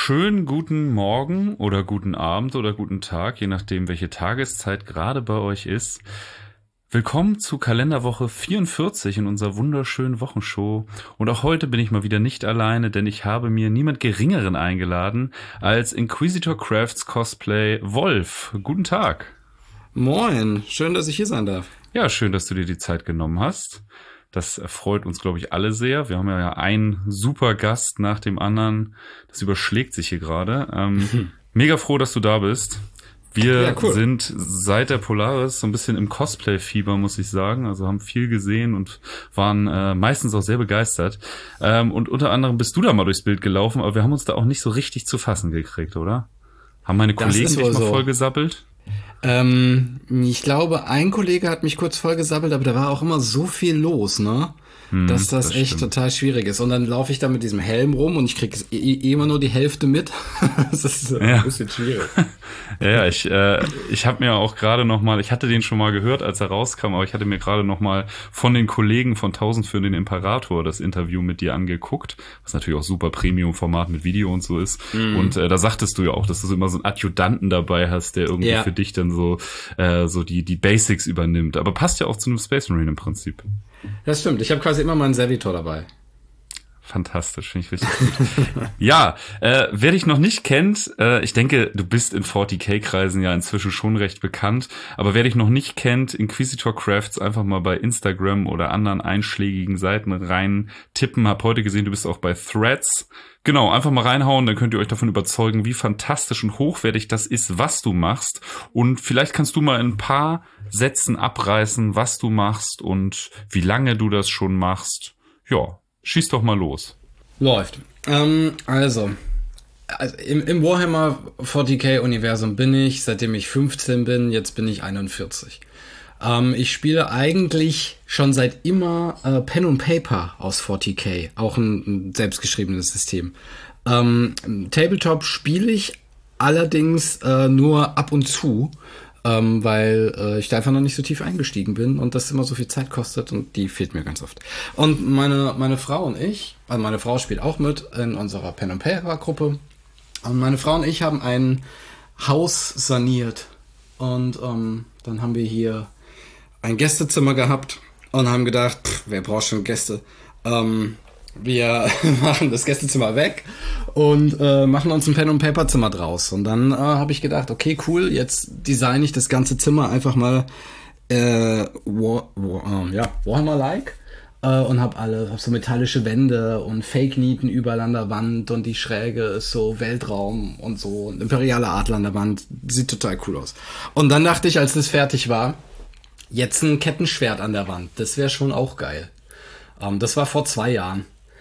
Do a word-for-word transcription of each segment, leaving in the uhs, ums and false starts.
Schönen guten Morgen oder guten Abend oder guten Tag, je nachdem, welche Tageszeit gerade bei euch ist. Willkommen zu Kalenderwoche vierundvierzig in unserer wunderschönen Wochenshow. Und auch heute bin ich mal wieder nicht alleine, denn ich habe mir niemand Geringeren eingeladen als Inquisitor Crafts Cosplay Wolf. Guten Tag. Moin, schön, dass ich hier sein darf. Ja, schön, dass du dir die Zeit genommen hast. Das erfreut uns, glaube ich, alle sehr. Wir haben ja einen super Gast nach dem anderen. Das überschlägt sich hier gerade. Ähm, mega froh, dass du da bist. Wir Ja, cool. sind seit der Polaris so ein bisschen im Cosplay-Fieber, muss ich sagen. Also haben viel gesehen und waren äh, meistens auch sehr begeistert. Ähm, und unter anderem bist du da mal durchs Bild gelaufen, aber wir haben uns da auch nicht so richtig zu fassen gekriegt, oder? Haben meine Das Kollegen ist dich wohl mal so. vollgesabbelt? Ähm, ich glaube, ein Kollege hat mich kurz vollgesabbelt, aber da war auch immer so viel los, ne? Hm, Dass das das echt stimmt. total schwierig ist. Und dann laufe ich da mit diesem Helm rum und ich krieg eh eh immer nur die Hälfte mit. Das ist äh, ein Ja. bisschen schwierig. Ja, ja, ich, äh, ich habe mir auch gerade noch mal, ich hatte den schon mal gehört, als er rauskam, aber ich hatte mir gerade noch mal von den Kollegen von tausend für den Imperator das Interview mit dir angeguckt, was natürlich auch super Premium-Format mit Video und so ist. Und äh, da sagtest du ja auch, dass du so immer so einen Adjutanten dabei hast, der irgendwie Ja, für dich dann so äh, so die die Basics übernimmt. Aber passt ja auch zu einem Space Marine im Prinzip. das stimmt. Ich habe quasi immer meinen Servitor dabei. Fantastisch, finde ich richtig gut. Ja, äh, wer dich noch nicht kennt, äh, ich denke, du bist in vierzig K-Kreisen ja inzwischen schon recht bekannt, aber wer dich noch nicht kennt, Inquisitor Crafts einfach mal bei Instagram oder anderen einschlägigen Seiten rein tippen. Hab heute gesehen, du bist auch bei Threads. Genau, einfach mal reinhauen, dann könnt ihr euch davon überzeugen, wie fantastisch und hochwertig das ist, was du machst. Und vielleicht kannst du mal in ein paar Sätzen abreißen, was du machst und wie lange du das schon machst. Ja. Schieß doch mal los. Läuft. Ähm, also, also im, im Warhammer vierzig K-Universum bin ich, seitdem ich fünfzehn bin, jetzt bin ich einundvierzig. Ähm, ich spiele eigentlich schon seit immer äh, Pen und Paper aus vierzig K, auch ein, ein selbstgeschriebenes System. Ähm, Tabletop spiele ich allerdings äh, nur ab und zu, ähm, weil äh, ich da einfach noch nicht so tief eingestiegen bin und das immer so viel Zeit kostet und die fehlt mir ganz oft. Und meine, meine Frau und ich, also meine Frau spielt auch mit in unserer Pen and Paper Gruppe und meine Frau und ich haben ein Haus saniert und ähm, dann haben wir hier ein Gästezimmer gehabt und haben gedacht, pff, wer braucht schon Gäste? Ähm, wir machen das Gästezimmer weg und äh, machen uns ein Pen- und Paper-Zimmer draus. Und dann äh, habe ich gedacht, okay, cool, jetzt designe ich das ganze Zimmer einfach mal äh, War, War, äh, ja, Warhammer-like. Äh, und habe alle, hab so metallische Wände und Fake-Nieten überall an der Wand und die Schräge ist so Weltraum und so ein imperialer Adler an der Wand. Sieht total cool aus. Und dann dachte ich, als das fertig war, jetzt ein Kettenschwert an der Wand. Das wäre schon auch geil. Ähm, das war vor zwei Jahren.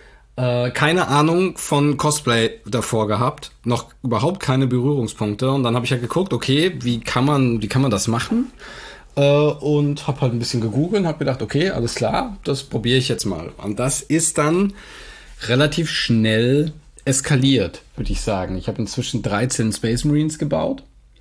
Äh, keine Ahnung von Cosplay davor gehabt. Noch überhaupt keine Berührungspunkte. Und dann habe ich ja geguckt, okay, wie kann man, wie kann man das machen? Äh, und habe halt ein bisschen gegoogelt und habe gedacht, okay, alles klar, das probiere ich jetzt mal. Und das ist dann relativ schnell eskaliert, würde ich sagen. Ich habe inzwischen dreizehn Space Marines gebaut.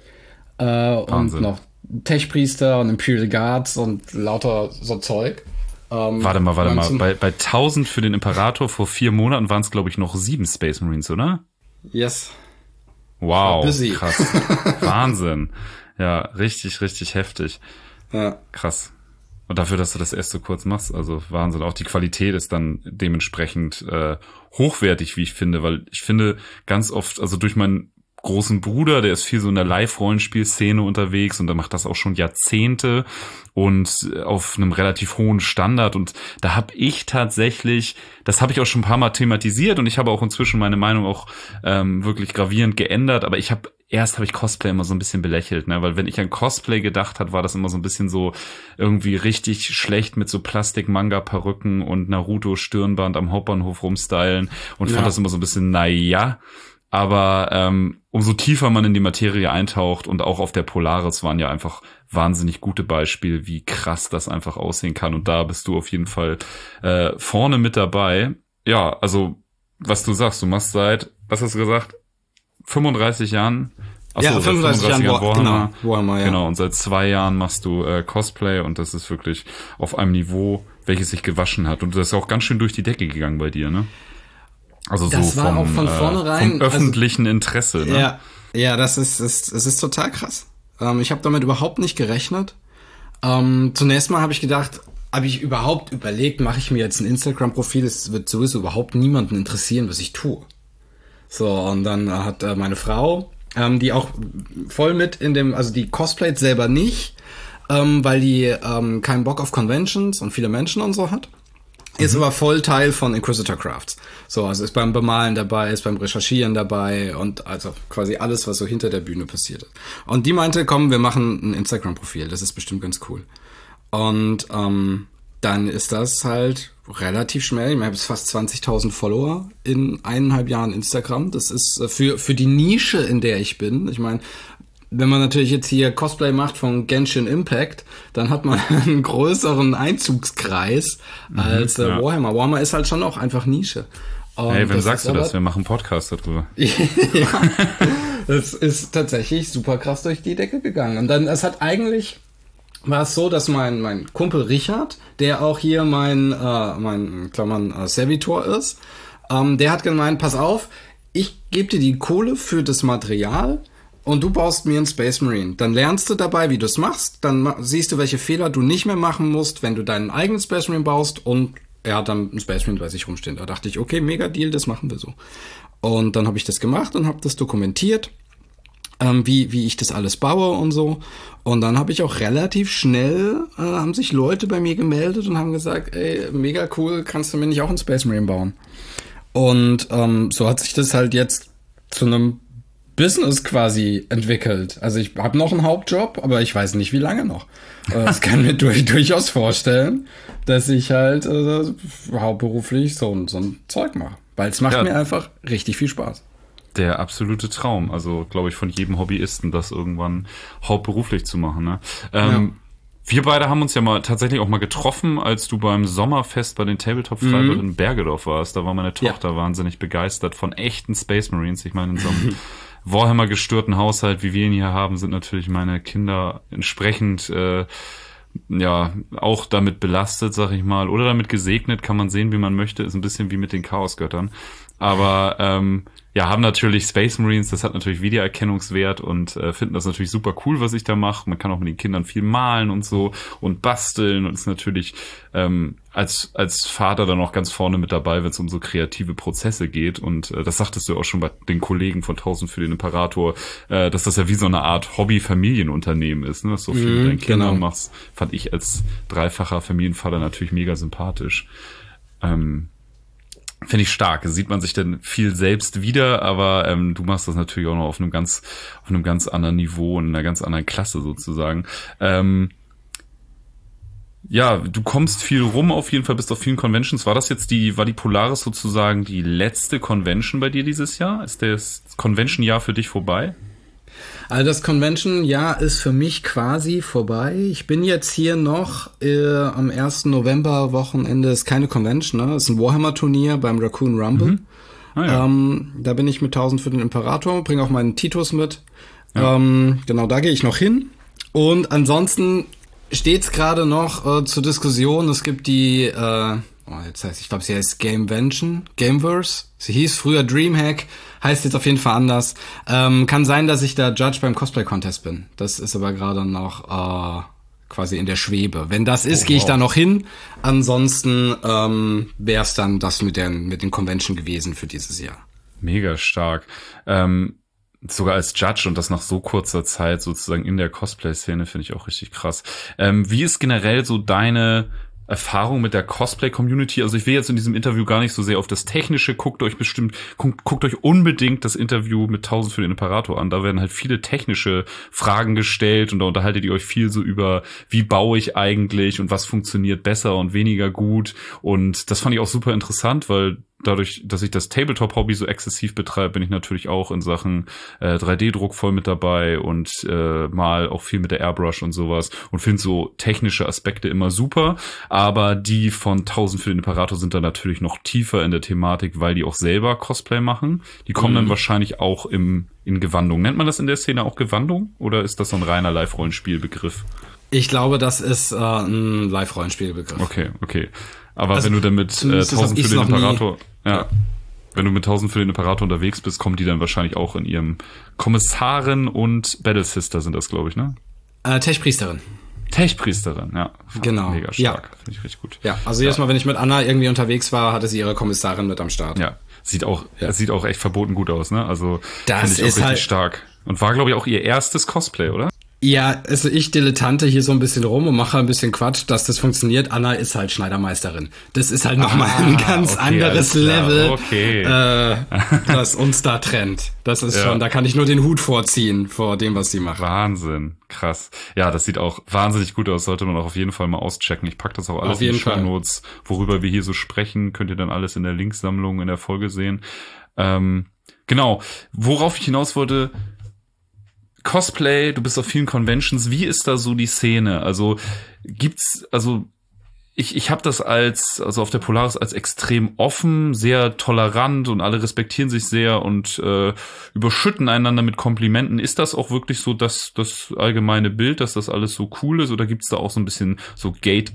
Äh, und Wahnsinn. noch Tech-Priester und Imperial Guards und lauter so Zeug. Ähm, Warte mal, warte mal. neunzehn Bei, bei tausend für den Imperator vor vier Monaten waren es, glaube ich, noch sieben Space Marines, oder? Yes. Wow, Busy. krass. Wahnsinn. Ja, richtig, richtig heftig. Ja. Krass. Und dafür, dass du das erst so kurz machst, also Wahnsinn. Auch die Qualität ist dann dementsprechend äh, hochwertig, wie ich finde, weil ich finde ganz oft, also durch meinen großen Bruder, der ist viel so in der Live-Rollenspielszene unterwegs und der macht das auch schon Jahrzehnte und auf einem relativ hohen Standard und da habe ich tatsächlich, das habe ich auch schon ein paar Mal thematisiert und ich habe auch inzwischen meine Meinung auch ähm, wirklich gravierend geändert, aber ich habe erst habe ich Cosplay immer so ein bisschen belächelt, ne, weil wenn ich an Cosplay gedacht hat, war das immer so ein bisschen so irgendwie richtig schlecht mit so Plastik-Manga-Perücken und Naruto-Stirnband am Hauptbahnhof rumstylen und fand Ja. das immer so ein bisschen, naja. Aber ähm, umso tiefer man in die Materie eintaucht und auch auf der Polaris waren ja einfach wahnsinnig gute Beispiele, wie krass das einfach aussehen kann. Und da bist du auf jeden Fall äh, vorne mit dabei. Ja, also was du sagst, du machst seit, was hast du gesagt, fünfunddreißig Jahren? Achso, Ja, seit fünfunddreißig Jahren War- Warhammer. genau, Warhammer, ja. Genau, und seit zwei Jahren machst du äh, Cosplay und das ist wirklich auf einem Niveau, welches sich gewaschen hat. Und das ist auch ganz schön durch die Decke gegangen bei dir, ne? Also das so war vom, auch von vornherein, äh, vom öffentlichen also, Interesse, ne? Ja, ja, das ist, ist, es ist total krass. Ähm, ich habe damit überhaupt nicht gerechnet. Ähm, zunächst mal habe ich gedacht, habe ich überhaupt überlegt, mache ich mir jetzt ein Instagram-Profil? Es wird sowieso überhaupt niemanden interessieren, was ich tue. So, und dann hat äh, meine Frau, ähm, die auch voll mit in dem, also die cosplayt selber nicht, ähm, weil die ähm, keinen Bock auf Conventions und viele Menschen und so hat. Ist mhm. aber voll Teil von Inquisitor Crafts. So, also ist beim Bemalen dabei, ist beim Recherchieren dabei und also quasi alles, was so hinter der Bühne passiert ist. Und die meinte, komm, wir machen ein Instagram-Profil, das ist bestimmt ganz cool. Und ähm, dann ist das halt relativ schnell. Ich meine, ich habe jetzt fast zwanzigtausend Follower in eineinhalb Jahren Instagram. Das ist für für die Nische, in der ich bin. Ich meine, wenn man natürlich jetzt hier Cosplay macht von Genshin Impact, dann hat man einen größeren Einzugskreis mhm, als äh, ja. Warhammer. Warhammer ist halt schon auch einfach Nische. Und hey, wem sagst du das? Wir machen einen Podcast darüber. Ja, das ist tatsächlich super krass durch die Decke gegangen. Und dann, es hat eigentlich, war es so, dass mein mein Kumpel Richard, der auch hier mein, äh, mein Klammern äh, Servitor ist, ähm, der hat gemeint, pass auf, ich gebe dir die Kohle für das Material, und du baust mir einen Space Marine. Dann lernst du dabei, wie du es machst. Dann ma- siehst du, welche Fehler du nicht mehr machen musst, wenn du deinen eigenen Space Marine baust. Und er hat dann einen Space Marine bei sich rumstehen. Da dachte ich, okay, mega Deal, das machen wir so. Und dann habe ich das gemacht und habe das dokumentiert, ähm, wie wie ich das alles baue und so. Und dann habe ich auch relativ schnell, äh, haben sich Leute bei mir gemeldet und haben gesagt, ey, mega cool, kannst du mir nicht auch einen Space Marine bauen? Und ähm, so hat sich das halt jetzt zu einem Business quasi entwickelt. Also ich habe noch einen Hauptjob, aber ich weiß nicht, wie lange noch. Das kann mir durch, durchaus vorstellen, dass ich halt äh, hauptberuflich so, so ein Zeug mache. Weil es macht ja mir einfach richtig viel Spaß. Der absolute Traum. Also, glaube ich, von jedem Hobbyisten, das irgendwann hauptberuflich zu machen. Ne? Ähm, ja. Wir beide haben uns ja mal tatsächlich auch mal getroffen, als du beim Sommerfest bei den Tabletop-Freiburg mhm. in Bergedorf warst. Da war meine Tochter ja. wahnsinnig begeistert von echten Space Marines. Ich meine, in so einem Warhammer gestörten Haushalt, wie wir ihn hier haben, sind natürlich meine Kinder entsprechend äh, ja auch damit belastet, sag ich mal, oder damit gesegnet, kann man sehen, wie man möchte, ist ein bisschen wie mit den Chaosgöttern. Aber ähm, ja, haben natürlich Space Marines, das hat natürlich Wiedererkennungswert und äh, finden das natürlich super cool, was ich da mache. Man kann auch mit den Kindern viel malen und so und basteln und ist natürlich ähm, als als Vater dann auch ganz vorne mit dabei, wenn es um so kreative Prozesse geht. Und äh, das sagtest du auch schon bei den Kollegen von tausend für den Imperator, äh, dass das ja wie so eine Art Hobby-Familienunternehmen ist, ne? Dass du so viel mm, mit deinen Kindern genau. machst, fand ich als dreifacher Familienvater natürlich mega sympathisch. Ähm, Finde ich stark. Da sieht man sich dann viel selbst wieder, aber ähm, du machst das natürlich auch noch auf einem ganz, auf einem ganz anderen Niveau und in einer ganz anderen Klasse sozusagen. Ähm, ja, du kommst viel rum auf jeden Fall, bist auf vielen Conventions. War das jetzt die, war die Polaris sozusagen die letzte Convention bei dir dieses Jahr? Ist das Convention-Jahr für dich vorbei? Also das Convention-Jahr ist für mich quasi vorbei. Ich bin jetzt hier noch äh, am ersten November-Wochenende, ist keine Convention, ne? Ist ein Warhammer-Turnier beim Raccoon Rumble. Mhm. Ah, ja. ähm, da bin ich mit tausend für den Imperator, bringe auch meinen Titus mit. Ja. Ähm, genau, da gehe ich noch hin. Und ansonsten steht's gerade noch äh, zur Diskussion. Es gibt die, äh, oh, jetzt heißt, ich glaube, sie heißt Gamevention, Gameverse. Sie hieß früher Dreamhack, heißt jetzt auf jeden Fall anders. Ähm, kann sein, dass ich da Judge beim Cosplay-Contest bin. Das ist aber gerade noch äh, quasi in der Schwebe. Wenn das ist, oh, gehe ich wow. da noch hin. Ansonsten ähm, wäre es dann das mit den, mit den Convention gewesen für dieses Jahr. Mega stark. Ähm Sogar als Judge und das nach so kurzer Zeit sozusagen in der Cosplay-Szene finde ich auch richtig krass. Ähm, wie ist generell so deine Erfahrung mit der Cosplay-Community? Also ich will jetzt in diesem Interview gar nicht so sehr auf das Technische, guckt euch bestimmt, guckt, guckt euch unbedingt das Interview mit tausend für den Imperator an. Da werden halt viele technische Fragen gestellt und da unterhaltet ihr euch viel so über, wie baue ich eigentlich und was funktioniert besser und weniger gut. Und das fand ich auch super interessant, weil dadurch, dass ich das Tabletop-Hobby so exzessiv betreibe, bin ich natürlich auch in Sachen äh, drei D-Druck voll mit dabei und äh, mal auch viel mit der Airbrush und sowas und finde so technische Aspekte immer super, aber die von tausend für den Imperator sind dann natürlich noch tiefer in der Thematik, weil die auch selber Cosplay machen. Die kommen mhm. dann wahrscheinlich auch im in Gewandung. Nennt man das in der Szene auch Gewandung oder ist das so ein reiner Live-Rollenspielbegriff? Ich glaube, das ist äh, ein Live-Rollenspielbegriff. Okay, okay. Aber also, wenn du dann mit äh, tausend für den Imperator, ja. wenn du mit tausend für den Imperator unterwegs bist, kommen die dann wahrscheinlich auch in ihrem Kommissarin und Battle Sister sind das, glaube ich, ne? Äh, Tech-Priesterin. Tech-Priesterin, ja. Genau. Mega stark. Ja. Finde ich richtig gut. Ja, also jedes Mal, wenn ich mit Anna irgendwie unterwegs war, hatte sie ihre Kommissarin mit am Start. Ja. Sieht auch, Ja. sieht auch echt verboten gut aus, ne? Also, Das finde ich auch ist richtig halt- stark. Und war, glaube ich, auch ihr erstes Cosplay, oder? Ja, also ich dilettante hier so ein bisschen rum und mache ein bisschen Quatsch, dass das funktioniert. Anna ist halt Schneidermeisterin. Das ist halt nochmal Ah, ein ganz okay, anderes alles klar. Level, Okay. äh, das uns da trennt. Das ist Ja. schon, da kann ich nur den Hut vorziehen vor dem, was sie macht. Wahnsinn. Krass. Ja, das sieht auch wahnsinnig gut aus. Sollte man auch auf jeden Fall mal auschecken. Ich pack das auch alles Auf in die jeden Fall. Shownotes, worüber wir hier so sprechen. Könnt ihr dann alles in der Linksammlung in der Folge sehen. Ähm, genau. Worauf ich hinaus wollte, Cosplay, du bist auf vielen Conventions. Wie ist da so die Szene? Also gibt's, also ich, ich habe das als, also auf der Polaris als extrem offen, sehr tolerant und alle respektieren sich sehr und äh, überschütten einander mit Komplimenten. Ist das auch wirklich so das, das allgemeine Bild, dass das alles so cool ist? Oder gibt's da auch so ein bisschen so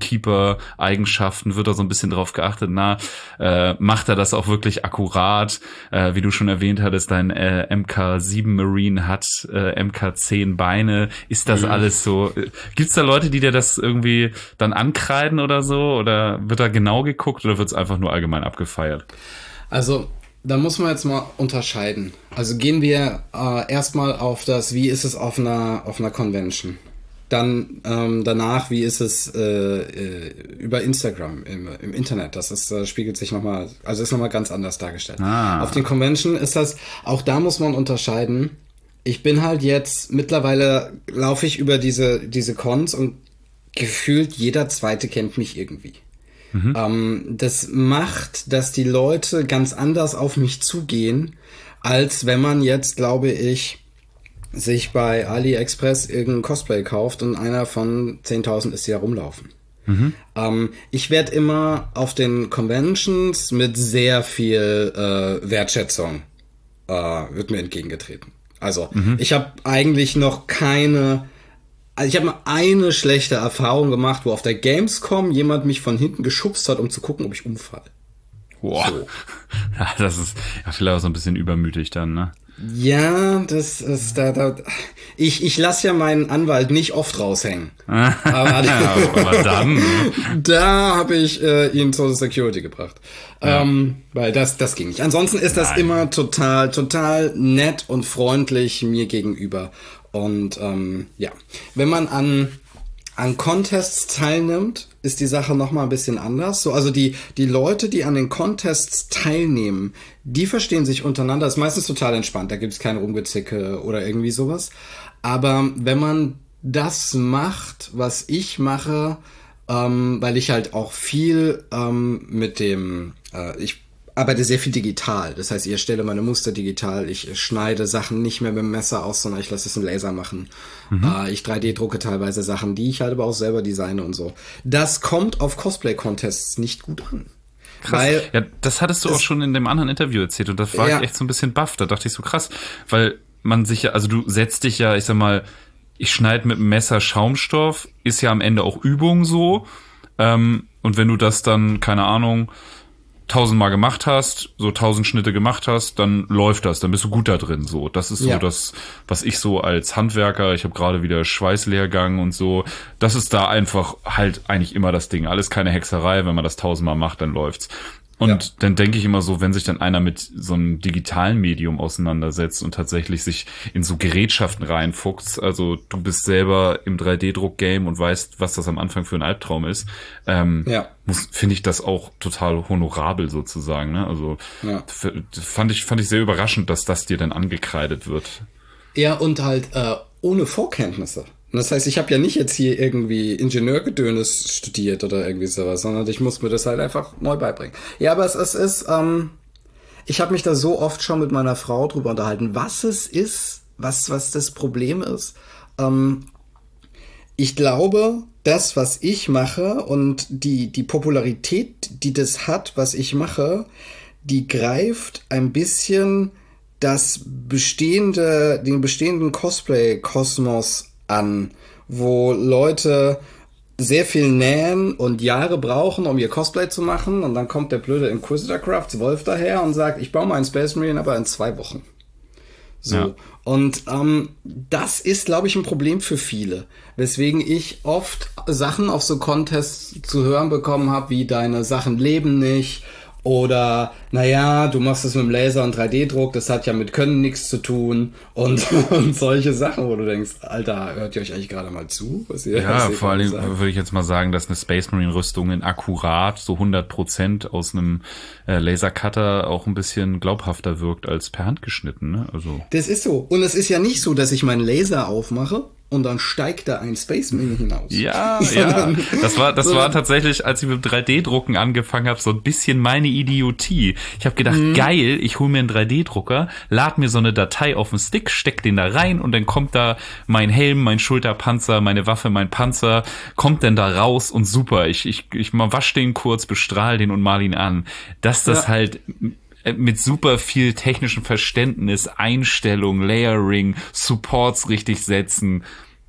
Gatekeeper-Eigenschaften? Wird da so ein bisschen drauf geachtet? Na, äh, macht er das auch wirklich akkurat? Äh, wie du schon erwähnt hattest, dein äh, M K sieben Marine hat äh, M K zehn Beine. Ist das Mhm. alles so? Äh, Gibt's da Leute, die dir das irgendwie dann ankreiden oder so? Oder wird da genau geguckt oder wird's einfach nur allgemein abgefeiert? Also, da muss man jetzt mal unterscheiden. Also gehen wir äh, erstmal auf das, wie ist es auf einer, auf einer Convention? Dann ähm, danach, wie ist es äh, äh, über Instagram, im, im Internet? Das ist, äh, spiegelt sich nochmal, also ist nochmal ganz anders dargestellt. Ah. Auf den Convention ist das, auch da muss man unterscheiden. Ich bin halt jetzt, mittlerweile laufe ich über diese, diese Cons und gefühlt jeder Zweite kennt mich irgendwie. Ähm, das macht, dass die Leute ganz anders auf mich zugehen, als wenn man jetzt, glaube ich, sich bei AliExpress irgendein Cosplay kauft und einer von zehntausend ist, die herumlaufen. Ähm, ich werde immer auf den Conventions mit sehr viel äh, Wertschätzung äh, wird mir entgegengetreten. Also ich habe eigentlich noch keine, also ich habe mal eine schlechte Erfahrung gemacht, wo auf der Gamescom jemand mich von hinten geschubst hat, um zu gucken, ob ich umfalle. Boah. So. Ja, das ist ja vielleicht auch so ein bisschen übermütig dann, ne? Ja, das ist da, da ich ich lasse ja meinen Anwalt nicht oft raushängen. Aber Aber dann, da habe ich äh, ihn zur Security gebracht. Ähm, weil das das ging nicht. Ansonsten ist das Nein. immer total total nett und freundlich mir gegenüber. Und ähm, ja, wenn man an an Contests teilnimmt, ist die Sache noch mal ein bisschen anders. So, also die die Leute, die an den Contests teilnehmen, die verstehen sich untereinander. Das ist meistens total entspannt. Da gibt's kein Rumgezicke oder irgendwie sowas. Aber wenn man das macht, was ich mache, ähm, weil ich halt auch viel ähm, mit dem, äh, ich arbeite sehr viel digital. Das heißt, ich erstelle meine Muster digital. Ich schneide Sachen nicht mehr mit dem Messer aus, sondern ich lasse es in Laser machen. Äh, ich drei D-drucke teilweise Sachen, die ich halt aber auch selber designe und so. Das kommt auf Cosplay-Contests nicht gut an. krass. Weil, Ja, das hattest du auch schon in dem anderen Interview erzählt und das war Ja. ich echt so ein bisschen baff. Da dachte ich so krass, weil man sich ja, also du setzt dich ja, ich sag mal, ich schneide mit dem Messer Schaumstoff, ist ja am Ende auch Übung so. Ähm, und wenn du das dann, keine Ahnung, tausendmal gemacht hast, so tausend Schnitte gemacht hast, dann läuft das, dann bist du gut da drin. So, das ist so Ja. das, was ich so als Handwerker, ich habe gerade wieder Schweißlehrgang und so, das ist da einfach halt eigentlich immer das Ding. Alles keine Hexerei, wenn man das tausendmal macht, dann läuft's. Und Ja. dann denke ich immer so, wenn sich dann einer mit so einem digitalen Medium auseinandersetzt und tatsächlich sich in so Gerätschaften reinfuchst, also du bist selber im drei D-Druck-Game und weißt, was das am Anfang für ein Albtraum ist, ähm, Ja. muss, finde ich das auch total honorabel sozusagen, ne? Also Ja. f- fand ich, fand ich sehr überraschend, dass das dir dann angekreidet wird. Ja, und halt äh, ohne Vorkenntnisse. Und das heißt, ich habe ja nicht jetzt hier irgendwie Ingenieurgedönes studiert oder irgendwie sowas, sondern ich muss mir das halt einfach neu beibringen. Ja, aber es, es ist, ähm, ich habe mich da so oft schon mit meiner Frau drüber unterhalten, was es ist, was, was das Problem ist. Ähm, ich glaube, das, was ich mache und die, die Popularität, die das hat, was ich mache, die greift ein bisschen das bestehende, den bestehenden Cosplay-Kosmos an, wo Leute sehr viel nähen und Jahre brauchen, um ihr Cosplay zu machen. Und dann kommt der blöde Inquisitor Crafts Wolf daher und sagt, ich baue mal einen Space Marine, aber in zwei Wochen. So. Ja. Und ähm, das ist, glaube ich, ein Problem für viele. Weswegen ich oft Sachen auf so Contests zu hören bekommen habe, wie deine Sachen leben nicht. Oder, naja, du machst es mit dem Laser und drei D Druck, das hat ja mit Können nichts zu tun und, und solche Sachen, wo du denkst, Alter, hört ihr euch eigentlich gerade mal zu? Was ihr, ja, was ihr vor allem würde ich jetzt mal sagen, dass eine Space Marine Rüstung in akkurat so hundert Prozent aus einem äh, Lasercutter auch ein bisschen glaubhafter wirkt als per Hand geschnitten, ne? Also. Das ist so. Und es ist ja nicht so, dass ich meinen Laser aufmache und dann steigt da ein Space Marine hinaus. Ja, ja. Das war, das war tatsächlich, als ich mit drei D Drucken angefangen habe, so ein bisschen meine Idiotie. Ich habe gedacht, mhm. geil, ich hole mir einen drei D Drucker, lad mir so eine Datei auf den Stick, steck den da rein und dann kommt da mein Helm, mein Schulterpanzer, meine Waffe, mein Panzer, kommt dann da raus und super. Ich, ich, ich mal wasch den kurz, bestrahl den und mal ihn an. Dass das ja. halt mit super viel technischem Verständnis, Einstellung, Layering, Supports richtig setzen.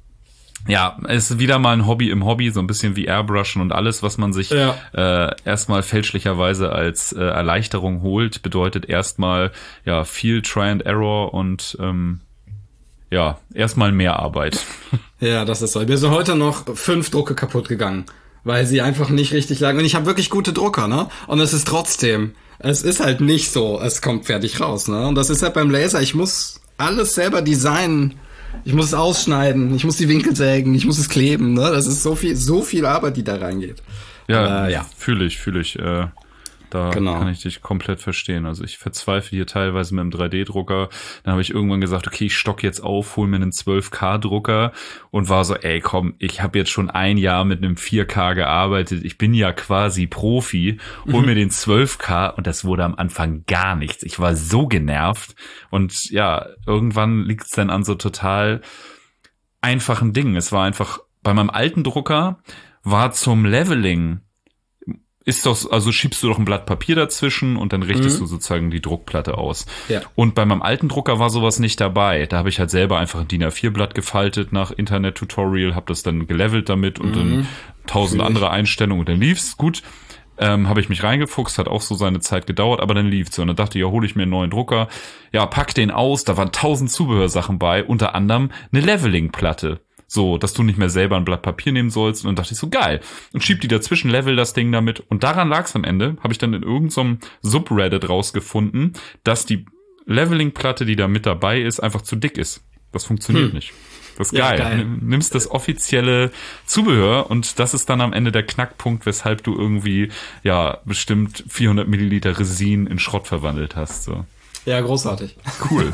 Ja, es ist wieder mal ein Hobby im Hobby, so ein bisschen wie Airbrushen und alles, was man sich ja. äh, erstmal fälschlicherweise als äh, Erleichterung holt, bedeutet erstmal ja viel Try and Error und ähm, ja, erstmal mehr Arbeit. Ja, das ist so. Mir sind heute noch fünf Drucke kaputt gegangen, weil sie einfach nicht richtig lagen. Und ich habe wirklich gute Drucker, ne? Und es ist trotzdem, es ist halt nicht so, es kommt fertig raus, ne? Und das ist halt beim Laser, ich muss alles selber designen. Ich muss es ausschneiden, ich muss die Winkel sägen, ich muss es kleben, ne? Das ist so viel, so viel Arbeit, die da reingeht. Ja, äh, ja. fühle ich, fühle ich. Äh, da genau. kann ich dich komplett verstehen. Also ich verzweifle hier teilweise mit dem drei D Drucker. Dann habe ich irgendwann gesagt, okay, ich stock jetzt auf, hol mir einen zwölf K Drucker und war so, ey, komm, ich habe jetzt schon ein Jahr mit einem vier K gearbeitet. Ich bin ja quasi Profi. Hol mhm. mir den zwölf K und das wurde am Anfang gar nichts. Ich war so genervt und ja, irgendwann liegt es dann an so total einfachen Dingen. Es war einfach, bei meinem alten Drucker war zum Leveling ist doch, also schiebst du doch ein Blatt Papier dazwischen und dann richtest mhm. du sozusagen die Druckplatte aus. Ja. Und bei meinem alten Drucker war sowas nicht dabei. Da habe ich halt selber einfach ein D I N A vier Blatt gefaltet nach Internet-Tutorial, habe das dann gelevelt damit und mhm. dann tausend andere Einstellungen und dann lief's. Gut, ähm, habe ich mich reingefuchst, hat auch so seine Zeit gedauert, aber dann lief's. Und dann dachte ich, ja, hole ich mir einen neuen Drucker. Ja, pack den aus, da waren tausend Zubehörsachen bei, unter anderem eine Leveling-Platte. So, dass du nicht mehr selber ein Blatt Papier nehmen sollst. Und dann dachte ich so, geil. Und schieb die dazwischen, level das Ding damit. Und daran lag's am Ende. Habe ich dann in irgendeinem Subreddit rausgefunden, dass die Leveling-Platte, die da mit dabei ist, einfach zu dick ist. Das funktioniert hm. nicht. Das ist geil. Ja, geil. Nimmst das offizielle Zubehör und das ist dann am Ende der Knackpunkt, weshalb du irgendwie, ja, bestimmt vierhundert Milliliter Resin in Schrott verwandelt hast, so. Ja, großartig. Cool.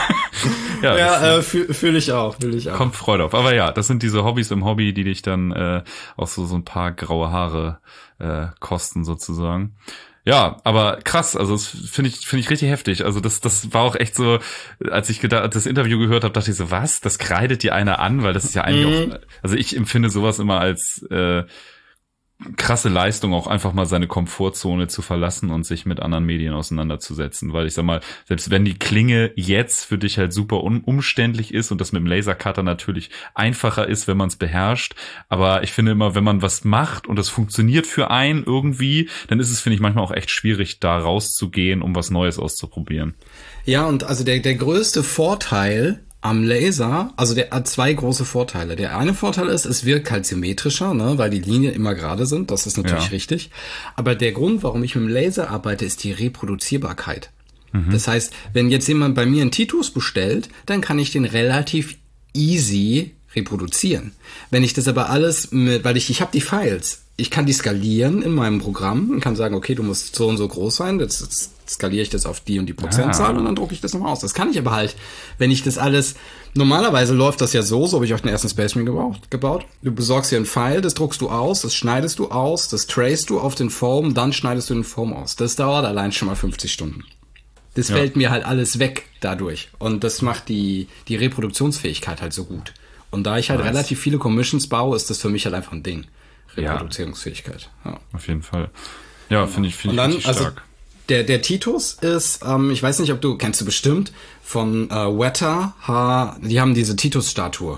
ja, ja äh, fühle fühl ich auch, fühle ich auch. Kommt Freude auf. Aber ja, das sind diese Hobbys im Hobby, die dich dann äh, auch so so ein paar graue Haare äh, kosten sozusagen. Ja, aber krass, also das finde ich finde ich richtig heftig. Also das das war auch echt so, als ich gedacht, das Interview gehört habe, dachte ich so, was? Das kreidet dir einer an, weil das ist ja eigentlich mhm. auch, also ich empfinde sowas immer als äh, krasse Leistung, auch einfach mal seine Komfortzone zu verlassen und sich mit anderen Medien auseinanderzusetzen, weil ich sag mal, selbst wenn die Klinge jetzt für dich halt super un- umständlich ist und das mit dem Lasercutter natürlich einfacher ist, wenn man es beherrscht, aber ich finde immer, wenn man was macht und das funktioniert für einen irgendwie, dann ist es, finde ich, manchmal auch echt schwierig, da rauszugehen, um was Neues auszuprobieren. Ja, und also der der größte Vorteil am Laser, also der hat zwei große Vorteile. Der eine Vorteil ist, es wirkt halt symmetrischer, ne, weil die Linien immer gerade sind. Das ist natürlich ja. richtig. Aber der Grund, warum ich mit dem Laser arbeite, ist die Reproduzierbarkeit. Mhm. Das heißt, wenn jetzt jemand bei mir einen Titus bestellt, dann kann ich den relativ easy reproduzieren. Wenn ich das aber alles mit, weil ich ich habe die Files, ich kann die skalieren in meinem Programm und kann sagen, okay, du musst so und so groß sein, jetzt, jetzt skaliere ich das auf die und die Prozentzahl ah. und dann drucke ich das nochmal aus. Das kann ich aber halt, wenn ich das alles, normalerweise läuft das ja so, so habe ich auch den ersten Space Marine gebaut, gebaut. Du besorgst dir ein File, das druckst du aus, das schneidest du aus, das tracest du auf den Foam, dann schneidest du den Foam aus. Das dauert allein schon mal fünfzig Stunden. Das ja. fällt mir halt alles weg dadurch und das macht die, die Reproduktionsfähigkeit halt so gut. Und da ich halt Was? relativ viele Commissions baue, ist das für mich halt einfach ein Ding. Reproduzierungsfähigkeit. Ja. Ja. Auf jeden Fall. Ja, finde ich, finde ich richtig also, stark. Der, der Titus ist, ähm, ich weiß nicht, ob du, kennst du bestimmt, von äh, Weta, ha, die haben diese Titus-Statue.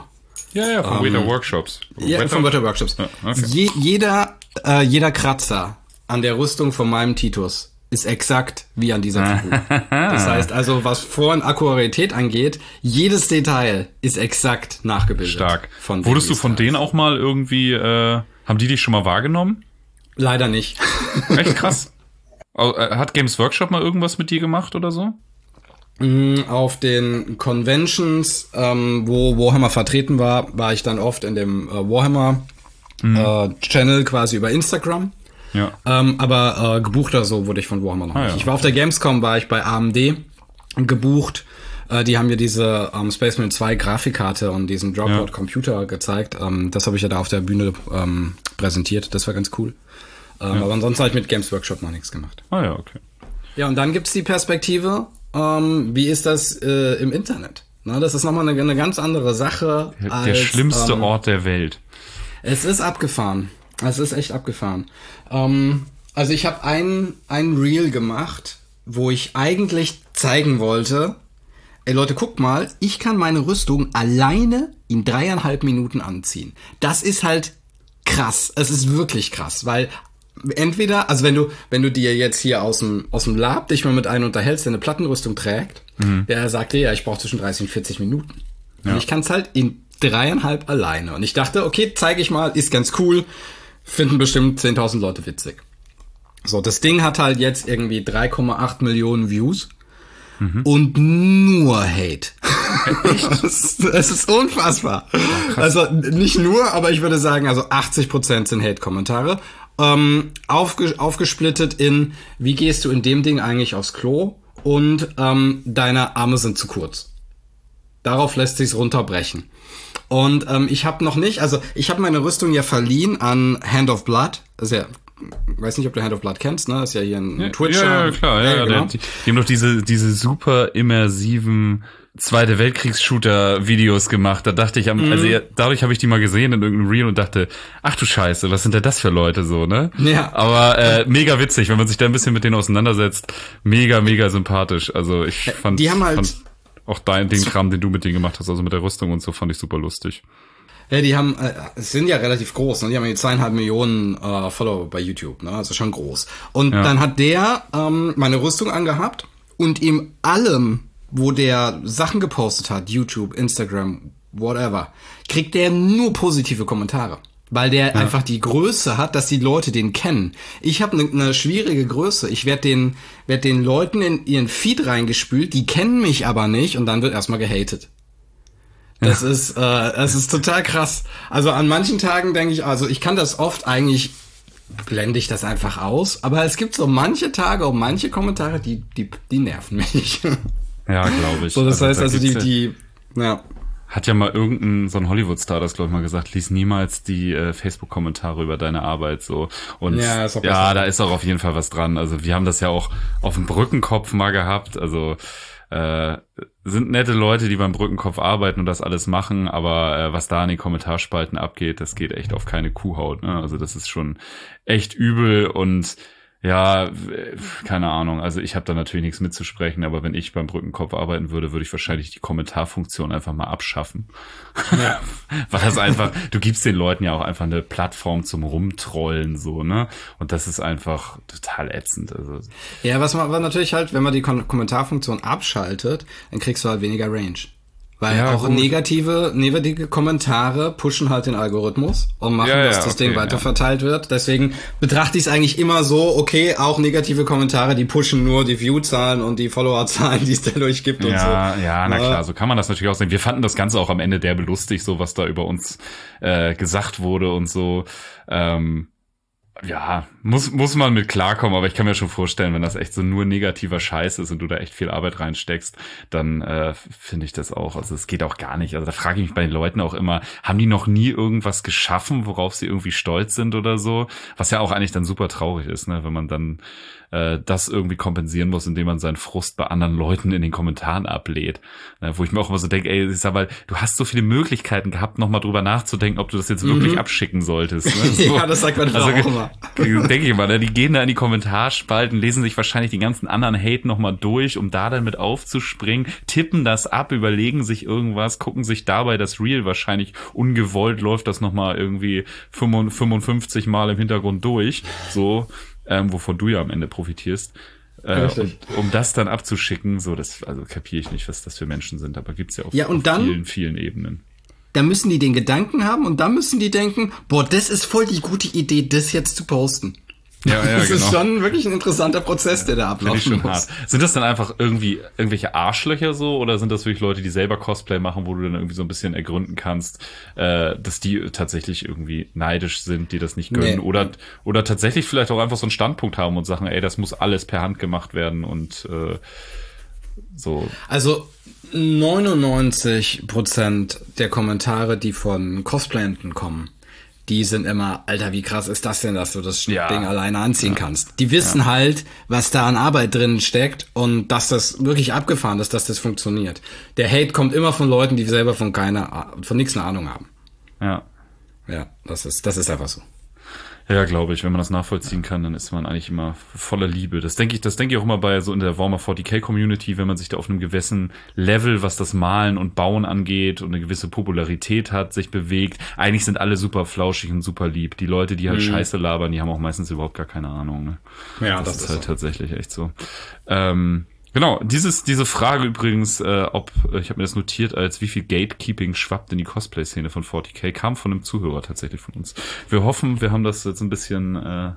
Ja, ja, von ähm, Weta Workshops. Ja, Weta? von Weta Workshops. Ja, okay. Je, jeder, äh, jeder Kratzer an der Rüstung von meinem Titus ist exakt wie an dieser Figur. Das heißt also, was Vor- und Akkuratität angeht, jedes Detail ist exakt nachgebildet. Stark. Von Wurdest du von denen auch mal irgendwie, äh, haben die dich schon mal wahrgenommen? Leider nicht. Echt krass. Hat Games Workshop mal irgendwas mit dir gemacht oder so? Auf den Conventions, ähm, wo Warhammer vertreten war, war ich dann oft in dem äh, Warhammer mhm. äh, Channel quasi über Instagram. Ja. Ähm, aber äh, gebucht oder so wurde ich von Warhammer noch nicht. Ah, ja. Ich war auf der Gamescom, war ich bei A M D gebucht. Äh, die haben mir diese ähm, Space Marine zwei Grafikkarte und diesen Dropout Computer gezeigt. Ähm, das habe ich ja da auf der Bühne ähm, präsentiert. Das war ganz cool. Ähm, ja. Aber ansonsten habe ich mit Games Workshop noch nichts gemacht. Ah ja, okay. Ja, und dann gibt's die Perspektive, ähm, wie ist das äh, im Internet? Na, das ist nochmal eine, eine ganz andere Sache. Der, als, der schlimmste ähm, Ort der Welt. Es ist abgefahren. Es ist echt abgefahren. Ähm, also ich habe ein, ein Reel gemacht, wo ich eigentlich zeigen wollte, ey Leute, guckt mal, ich kann meine Rüstung alleine in dreieinhalb Minuten anziehen. Das ist halt krass. Es ist wirklich krass, weil entweder, also wenn du, wenn du dir jetzt hier aus dem, aus dem Lab dich mal mit einem unterhältst, der eine Plattenrüstung trägt, mhm. der sagt dir, ja, ich brauche zwischen dreißig und vierzig Minuten. Ja. Und ich kann es halt in dreieinhalb alleine. Und ich dachte, okay, zeige ich mal, ist ganz cool. Finden bestimmt zehntausend Leute witzig. So, das Ding hat halt jetzt irgendwie drei Komma acht Millionen Views mhm. und nur Hate. Es ist unfassbar. Oh, also nicht nur, aber ich würde sagen, also achtzig Prozent sind Hate-Kommentare. Ähm, aufge- aufgesplittet in, wie gehst du in dem Ding eigentlich aufs Klo und ähm, deine Arme sind zu kurz. Darauf lässt sich's runterbrechen. Und ähm, ich habe noch nicht, also ich habe meine Rüstung ja verliehen an Hand of Blood. Also ja, weiß nicht, ob du Hand of Blood kennst, ne? Ist ja hier ein ja, Twitcher. Ja, ja klar, ja, ja genau. die, die haben doch diese diese super immersiven Zweite Weltkriegs-Shooter-Videos gemacht. Da dachte ich, am, mhm. also ja, dadurch habe ich die mal gesehen in irgendeinem Reel und dachte, ach du Scheiße, was sind denn das für Leute so, ne? Ja. Aber äh, mega witzig, wenn man sich da ein bisschen mit denen auseinandersetzt. Mega, mega sympathisch. Also ich fand, die haben halt fand auch dein, den Kram, den du mit denen gemacht hast, also mit der Rüstung und so, fand ich super lustig. Ja, die haben, äh, sind ja relativ groß, ne? Die haben ja zweieinhalb Millionen äh, Follower bei YouTube, ne? Also schon groß. Und ja. dann hat der ähm, meine Rüstung angehabt und ihm allem, wo der Sachen gepostet hat, YouTube, Instagram, whatever, kriegt der nur positive Kommentare. Weil der ja. einfach die Größe hat, dass die Leute den kennen. Ich habe eine ne schwierige Größe. Ich werde den, werd den Leuten in ihren Feed reingespült, die kennen mich aber nicht und dann wird erstmal gehatet. Das ja. ist, äh, das ist total krass. Also an manchen Tagen denke ich, also ich kann das oft eigentlich, blende ich das einfach aus, aber es gibt so manche Tage und manche Kommentare, die, die, die nerven mich. Ja, glaube ich. So, das also, heißt also die, die, ja. Hat ja mal irgendein, so ein Hollywood-Star das, glaube ich, mal gesagt, lies niemals die äh, Facebook-Kommentare über deine Arbeit so. Und ja, ist auch ja da ist auch auf jeden Fall was dran. Also wir haben das ja auch auf dem Brückenkopf mal gehabt. Also äh, sind nette Leute, die beim Brückenkopf arbeiten und das alles machen, aber äh, was da in den Kommentarspalten abgeht, das geht echt auf keine Kuhhaut. Ne? Also das ist schon echt übel und ja, keine Ahnung. Also ich habe da natürlich nichts mitzusprechen, aber wenn ich beim Brückenkopf arbeiten würde, würde ich wahrscheinlich die Kommentarfunktion einfach mal abschaffen. Ja. Weil das einfach, du gibst den Leuten ja auch einfach eine Plattform zum Rumtrollen, so, ne? Und das ist einfach total ätzend. Also. Ja, was man aber natürlich halt, wenn man die Kom- Kommentarfunktion abschaltet, dann kriegst du halt weniger Range. Weil ja, auch gut. negative, negative Kommentare pushen halt den Algorithmus und machen, ja, dass ja, das okay, Ding weiterverteilt ja. wird. Deswegen betrachte ich es eigentlich immer so, okay, auch negative Kommentare, die pushen nur die View-Zahlen und die Follower-Zahlen, die es dadurch gibt und ja, so. Ja, na klar, so kann man das natürlich auch sehen. Wir fanden das Ganze auch am Ende derbe lustig, so was da über uns äh, gesagt wurde und so. Ähm, Ja, muss muss man mit klarkommen, aber ich kann mir schon vorstellen, wenn das echt so nur negativer Scheiß ist und du da echt viel Arbeit reinsteckst, dann äh, finde ich das auch, also es geht auch gar nicht. Also da frage ich mich bei den Leuten auch immer, haben die noch nie irgendwas geschaffen, worauf sie irgendwie stolz sind oder so? Was ja auch eigentlich dann super traurig ist, ne, wenn man dann äh, das irgendwie kompensieren muss, indem man seinen Frust bei anderen Leuten in den Kommentaren ablädt. Ne, wo ich mir auch immer so denke, ey, ich sag mal, du hast so viele Möglichkeiten gehabt, nochmal drüber nachzudenken, ob du das jetzt wirklich mhm. abschicken solltest. Ne? So, ja, das sagt man also, auch immer. denke ich mal, ne? Die gehen da in die Kommentarspalten, lesen sich wahrscheinlich die ganzen anderen Hate nochmal durch, um da dann mit aufzuspringen, tippen das ab, überlegen sich irgendwas, gucken sich dabei das Reel wahrscheinlich ungewollt, läuft das nochmal irgendwie fünfundfünfzig Mal im Hintergrund durch, so, ähm, wovon du ja am Ende profitierst. Äh, und, um das dann abzuschicken, so, das, also kapiere ich nicht, was das für Menschen sind, aber gibt's ja auf, ja, und auf dann, vielen, vielen Ebenen. Da müssen die den Gedanken haben und dann müssen die denken, boah, das ist voll die gute Idee, das jetzt zu posten. Ja, ja, das genau. ist schon wirklich ein interessanter Prozess, der da ablaufen muss. Hart. Sind das dann einfach irgendwie irgendwelche Arschlöcher so oder sind das wirklich Leute, die selber Cosplay machen, wo du dann irgendwie so ein bisschen ergründen kannst, äh, dass die tatsächlich irgendwie neidisch sind, die das nicht gönnen, nee. oder oder tatsächlich vielleicht auch einfach so einen Standpunkt haben und sagen, ey, das muss alles per Hand gemacht werden und äh, so. Also neunundneunzig Prozent der Kommentare, die von Cosplayenden kommen, die sind immer, Alter, wie krass ist das denn, dass du das ja. Ding alleine anziehen ja. kannst. Die wissen ja. halt, was da an Arbeit drin steckt und dass das wirklich abgefahren ist, dass das funktioniert. Der Hate kommt immer von Leuten, die selber von keiner, von nichts eine Ahnung haben. Ja. Ja, das ist, das ist einfach so. Ja, glaube ich. Wenn man das nachvollziehen kann, dann ist man eigentlich immer voller Liebe. Das denke ich, das denke ich auch immer bei so in der Warhammer forty K Community, wenn man sich da auf einem gewissen Level, was das Malen und Bauen angeht und eine gewisse Popularität hat, sich bewegt. Eigentlich sind alle super flauschig und super lieb. Die Leute, die halt mhm. Scheiße labern, die haben auch meistens überhaupt gar keine Ahnung. Ne? Ja, das, das ist ist halt so. tatsächlich echt so. Ähm, Genau, dieses diese Frage übrigens, äh, ob, ich habe mir das notiert, als wie viel Gatekeeping schwappt in die Cosplay-Szene von forty K, kam von einem Zuhörer tatsächlich von uns. Wir hoffen, wir haben das jetzt ein bisschen äh,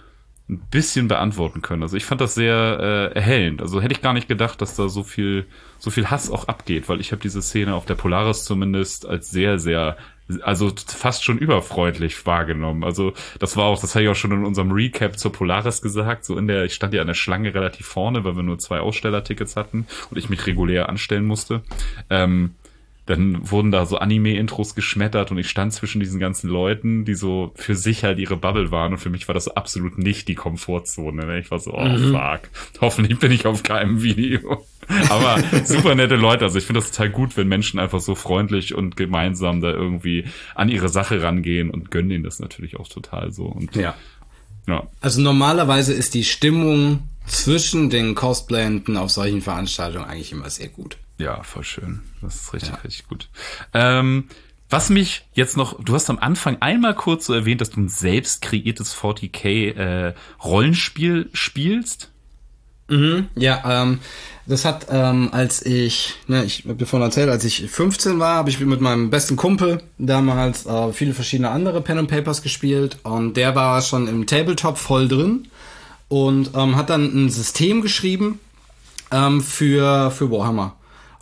ein bisschen beantworten können. Also ich fand das sehr äh, erhellend. Also hätte ich gar nicht gedacht, dass da so viel so viel Hass auch abgeht, weil ich habe diese Szene auf der Polaris zumindest als sehr, sehr also fast schon überfreundlich wahrgenommen. Also das war auch, das habe ich auch schon in unserem Recap zur Polaris gesagt, so in der, ich stand ja an der Schlange relativ vorne, weil wir nur zwei Ausstellertickets hatten und ich mich regulär anstellen musste. Ähm, dann wurden da so Anime-Intros geschmettert und ich stand zwischen diesen ganzen Leuten, die so für sich halt ihre Bubble waren und für mich war das absolut nicht die Komfortzone. Ne? Ich war so, oh mhm. fuck, hoffentlich bin ich auf keinem Video. Aber super nette Leute, also ich finde das total gut, wenn Menschen einfach so freundlich und gemeinsam da irgendwie an ihre Sache rangehen und gönnen ihnen das natürlich auch total so. Und ja. ja. Also normalerweise ist die Stimmung zwischen den Cosplayenden auf solchen Veranstaltungen eigentlich immer sehr gut. Ja, voll schön. Das ist richtig, ja. richtig gut. Ähm, was mich jetzt noch, du hast am Anfang einmal kurz so erwähnt, dass du ein selbst kreiertes forty K äh, Rollenspiel spielst. Mhm, ja, ähm, das hat, ähm, als ich, ne, ich hab dir vorhin erzählt, als ich fünfzehn war, habe ich mit meinem besten Kumpel damals äh, viele verschiedene andere Pen and Papers gespielt und der war schon im Tabletop voll drin und ähm, hat dann ein System geschrieben ähm, für für Warhammer.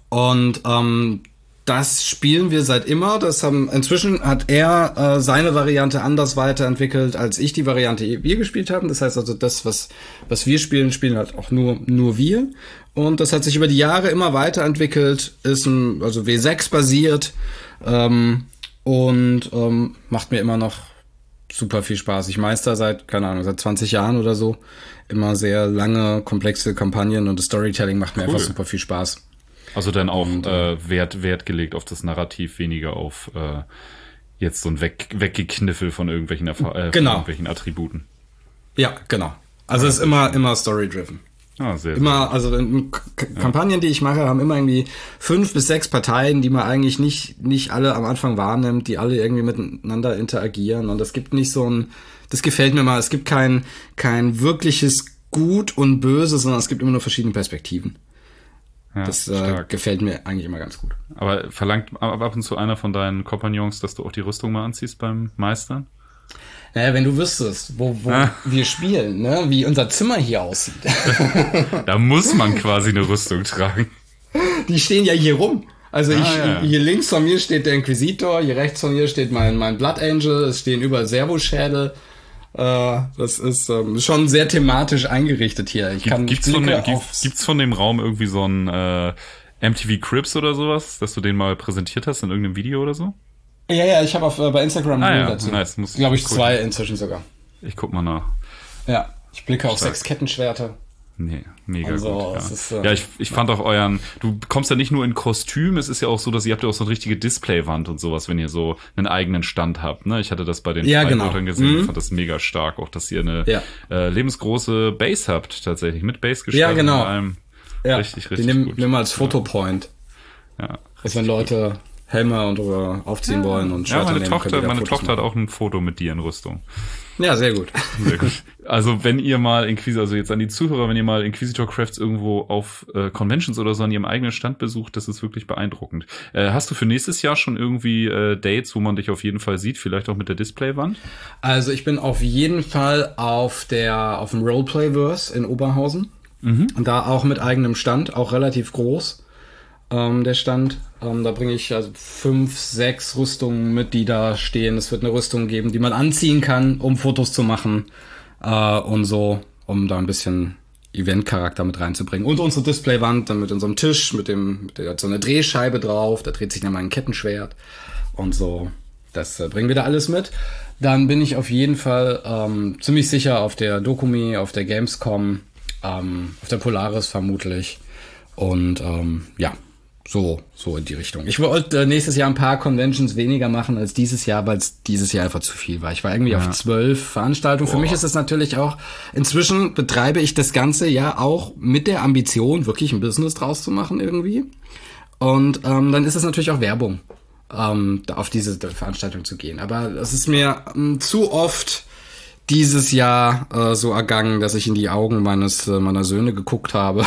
Und ähm, das spielen wir seit immer. Das haben inzwischen hat er äh, seine Variante anders weiterentwickelt, als ich die Variante die wir gespielt haben. Das heißt also, das, was was wir spielen, spielen halt auch nur nur wir. Und das hat sich über die Jahre immer weiterentwickelt, ist ein, also W sechs basiert ähm, und ähm, macht mir immer noch super viel Spaß. Ich meister seit, keine Ahnung, seit zwanzig Jahren oder so immer sehr lange, komplexe Kampagnen und das Storytelling macht mir cool. einfach super viel Spaß. Also dann auch und, äh, Wert Wert gelegt auf das Narrativ, weniger auf äh, jetzt so ein Weg, Weggekniffel von irgendwelchen, Erfa- äh, genau. von irgendwelchen Attributen. Ja, genau. Also es ist immer immer Story-driven. Ah, sehr, immer, sehr also in K- ja. Kampagnen, die ich mache, haben immer irgendwie fünf bis sechs Parteien, die man eigentlich nicht nicht alle am Anfang wahrnimmt, die alle irgendwie miteinander interagieren und es gibt nicht so ein, das gefällt mir mal, es gibt kein kein wirkliches Gut und Böse, sondern es gibt immer nur verschiedene Perspektiven. Ja, das äh, gefällt mir eigentlich immer ganz gut. Aber verlangt ab und zu einer von deinen Kompagnons, dass du auch die Rüstung mal anziehst beim Meistern? Naja, wenn du wüsstest, wo, wo ah. wir spielen, ne, wie unser Zimmer hier aussieht. Da muss man quasi eine Rüstung tragen. Die stehen ja hier rum. Also ah, ich, ja. hier links von mir steht der Inquisitor, hier rechts von mir steht mein, mein Blood Angel, es stehen überall Servoschädel. Uh, das ist ähm, schon sehr thematisch eingerichtet hier. Ich kann gibt's, von dem, gibt's, gibt's von dem Raum irgendwie so ein äh, M T V Cribs oder sowas, dass du den mal präsentiert hast in irgendeinem Video oder so? Ja, ja, ich habe auf äh, bei Instagram ah, ja. dazu. Nice. Glaube ich zwei inzwischen sogar. Ich guck mal nach. Ja, ich blicke auf Stark. sechs Kettenschwerter. Nee, mega Also, gut. Ja, es ist, äh, ja ich, ich fand auch euren, du kommst ja nicht nur in Kostüm, es ist ja auch so, dass ihr habt ja auch so eine richtige Displaywand und sowas, wenn ihr so einen eigenen Stand habt. Ne? Ich hatte das bei den Ja, Freibeutern genau. gesehen, Mhm. ich fand das mega stark, auch dass ihr eine Ja. äh, lebensgroße Base habt, tatsächlich, mit Base gestaltet. Ja, genau. Und allem. Ja, Richtig, die richtig nehmen gut. nehmen wir als Fotopoint. Ja, Dass richtig wenn gut. Leute Helme und oder aufziehen wollen und Ja, Schwerter meine nehmen, Tochter, können die da meine Fotos Tochter hat machen. auch ein Foto mit dir in Rüstung. Ja, sehr gut. Sehr gut. Also wenn ihr mal Inquisitor, also jetzt an die Zuhörer, wenn ihr mal Inquisitor Crafts irgendwo auf äh, Conventions oder so an ihrem eigenen Stand besucht, das ist wirklich beeindruckend. Äh, hast du für nächstes Jahr schon irgendwie äh, Dates, wo man dich auf jeden Fall sieht, vielleicht auch mit der Displaywand? Also ich bin auf jeden Fall auf der auf dem Roleplayverse in Oberhausen. Mhm. Und da auch mit eigenem Stand, auch relativ groß. Ähm, der Stand. Ähm, da bringe ich also fünf, sechs Rüstungen mit, die da stehen. Es wird eine Rüstung geben, die man anziehen kann, um Fotos zu machen äh, und so, um da ein bisschen Event-Charakter mit reinzubringen. Und unsere Displaywand dann mit unserem Tisch, mit dem, mit der, so eine Drehscheibe drauf, da dreht sich dann mal ein Kettenschwert und so. Das äh, bringen wir da alles mit. Dann bin ich auf jeden Fall ähm, ziemlich sicher auf der Dokumi, auf der Gamescom, ähm, auf der Polaris vermutlich. Und ähm, ja, so so in die Richtung. Ich wollte äh, nächstes Jahr ein paar Conventions weniger machen als dieses Jahr, weil es dieses Jahr einfach zu viel war. Ich war irgendwie Ja. auf zwölf Veranstaltungen. Für Boah. mich ist es natürlich auch, inzwischen betreibe ich das Ganze ja auch mit der Ambition, wirklich ein Business draus zu machen irgendwie. Und ähm, dann ist es natürlich auch Werbung, ähm, da auf diese Veranstaltung zu gehen. Aber es ist mir ähm, zu oft dieses Jahr äh, so ergangen, dass ich in die Augen meines äh, meiner Söhne geguckt habe.